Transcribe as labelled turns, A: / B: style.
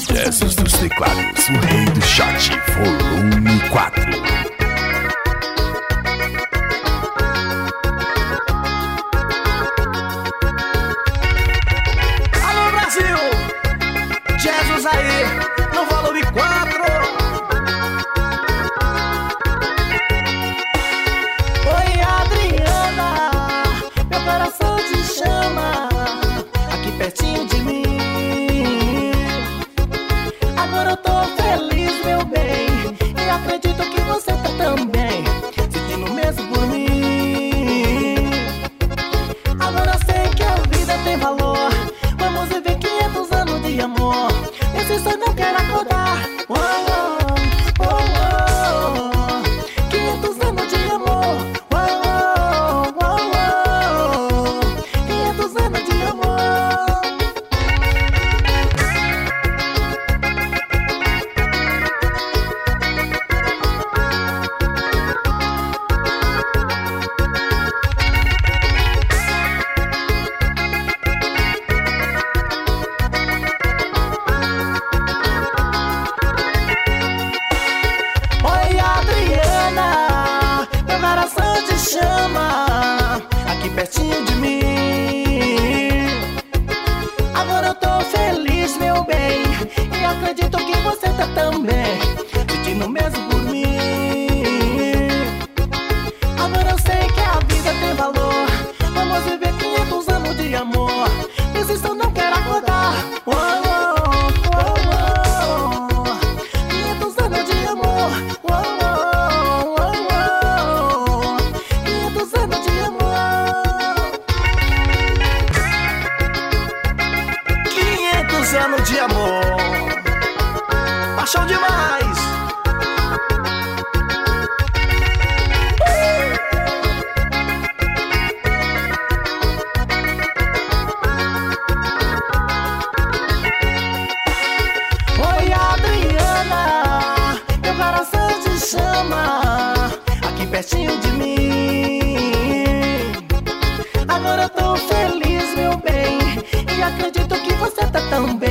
A: Jesus dos teclados, o rei do shot, volume 4.
B: Alô Brasil, Jesus aí, no volume 4. Oi Adriana, meu coração te chama, aqui pertinho de mim. Agora eu tô feliz, meu bem, e acredito que você tá também, sentindo mesmo por mim. Agora eu sei que a vida tem valor, vamos viver 500 anos de amor. Esse sonho não quero acordar. Oh, oh, oh, oh. 500 anos de amor. Oh, oh, oh, oh. 500 anos de amor. Chama aqui pertinho de mim. Agora eu tô feliz, meu bem, e acredito que você tá também, sentindo mesmo por mim. Agora eu sei que a vida tem valor, vamos viver 500 anos de amor. Esse som não quero acordar. Oh, oh, oh, oh. 500 anos de amor. Oh, oh, oh, oh. 500 anos de amor. 500 anos de amor. Paixão demais. Oi Adriana, meu coração te chama, aqui pertinho de mim. Agora eu tô feliz, meu bem, e acredito que você tá também.